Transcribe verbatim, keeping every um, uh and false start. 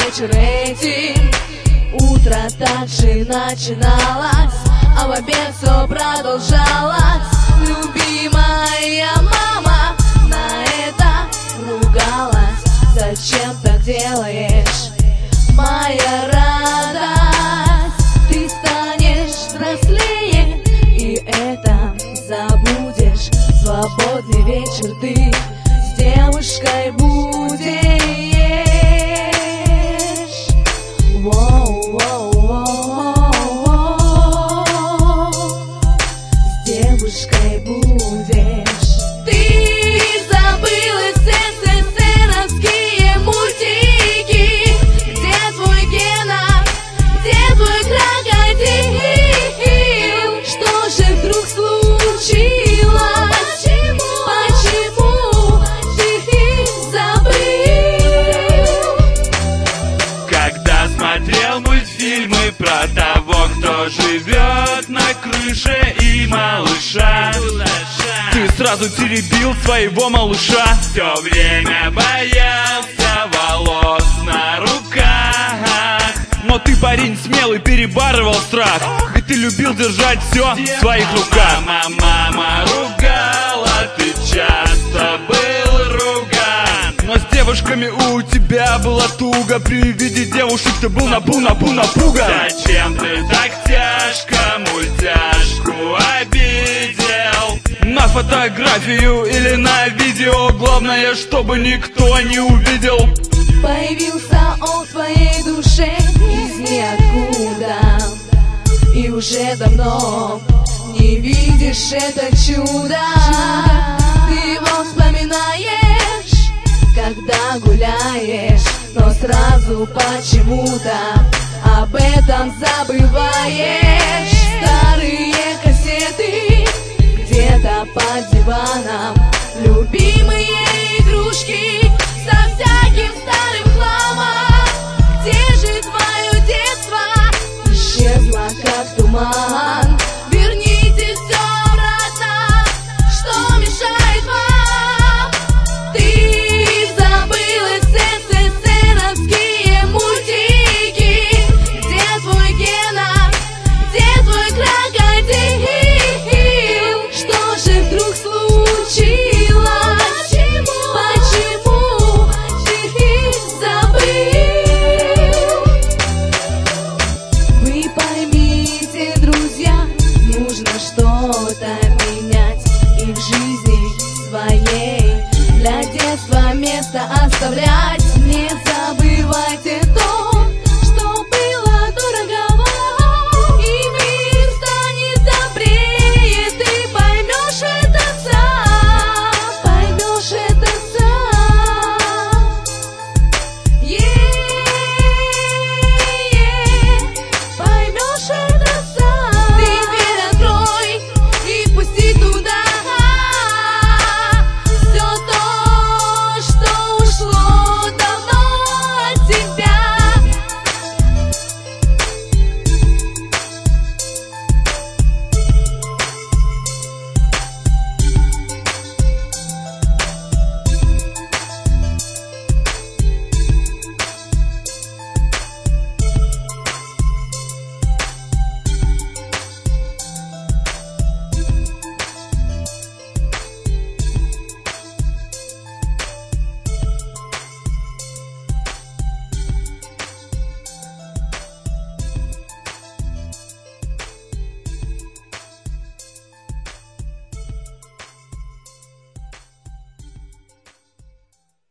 вечер этим. Утро так же начиналось, а в обед все продолжалось. Любимая мама на это ругалась. Зачем так делаешь, моя радость? Ты станешь взрослее, и это забудешь. Свободный вечер ты с девушкой будешь. С девушкой будешь. Ты забыла все сценовские мультики. Где твой Гена, где твой крокодил? Что же вдруг случилось? Почему ты забыл? Когда смотрел мультфильмы про того, кто живет на крыше и малыша, ты сразу теребил своего малыша. Все время боялся волос на руках. Но ты, парень смелый, перебарывал страх, ведь ты любил держать все в своих руках. Мама, мама ругала, ты часто был руган. Но с девушками у тебя была туго. При виде девушек ты был напу, напу, напуган. Зачем ты так тяжко мультяшку обидел? На фотографию или на видео, главное, чтобы никто не увидел. Появился он в твоей душе из ниоткуда, и уже давно не видишь это чудо. Ты его вспоминаешь, когда гуляешь, но сразу почему-то об этом забываешь.